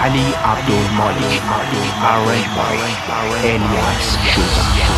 علی عبدالمالک، الیاس شوزا.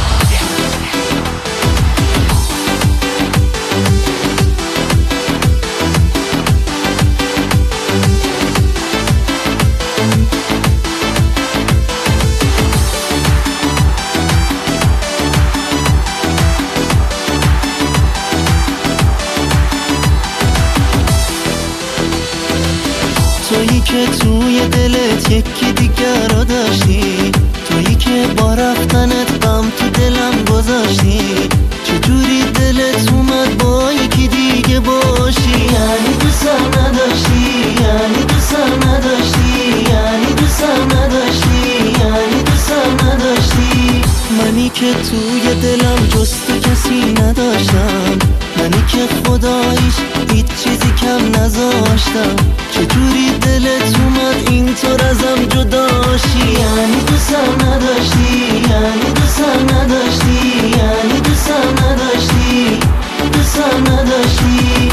تویی که توی دلت یکی دیگر رو داشتی، تویی که با رفتنت غم تو دلم گذاشتی. چجوری دلت اومد با یکی دیگه باشی؟ یعنی دوستم نداشتی، یعنی دوستم نداشتی، یعنی دوستم نداشتی، یعنی دوستم نداشتی. منی که توی دلم جز تو کسی نداشتم، منی که خداییش هیچ چیزی کم نذاشتم. چجوری دلت اومد اینطور ازم جداشی؟ یعنی دوستم نداشتی، یعنی دوستم نداشتی، یعنی دوستم نداشتی، دوستم نداشتی.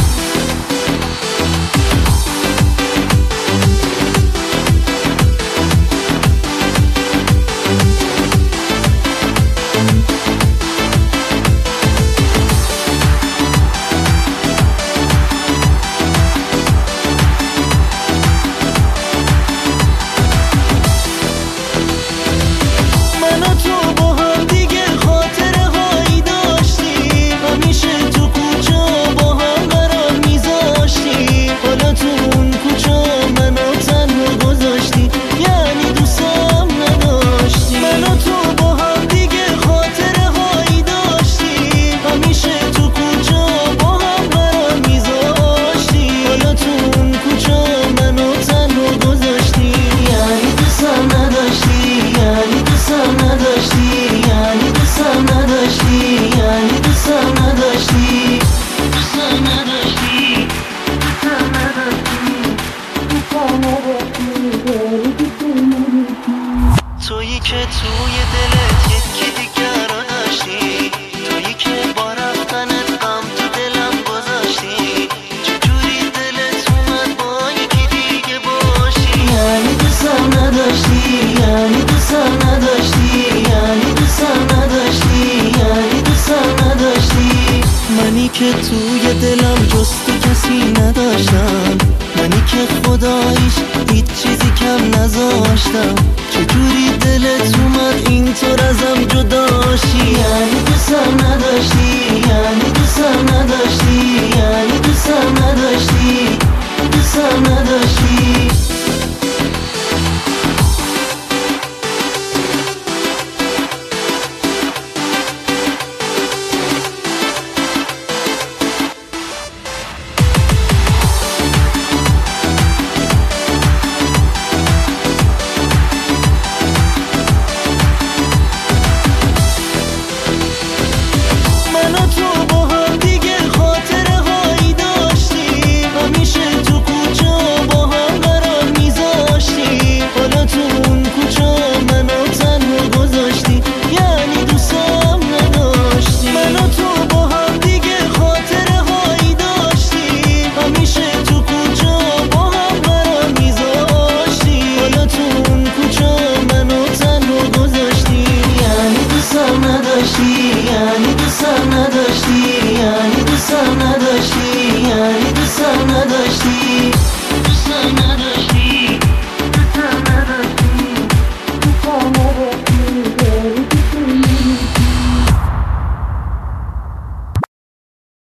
تویی که توی دلت یکی دیگر رو داشتی، تویی که با رفتنت غم تو دلم گذاشتی. چجوری دلت اومد با یکی دیگه باشی؟ یعنی دوستم نداشتی، یعنی دوستم نداشتی، یعنی دوستم نداشتی، یعنی دوستم نداشتی. منی که توی دلم جز تو کسی نداشتم، منی که خداییش هیچ چیزی کم نذاشتم. چجوری دلت اومد اینطور ازم جداشی؟ یعنی دوستم نداشتی، یعنی دوستم نداشتی، یعنی دوستم نداشتی،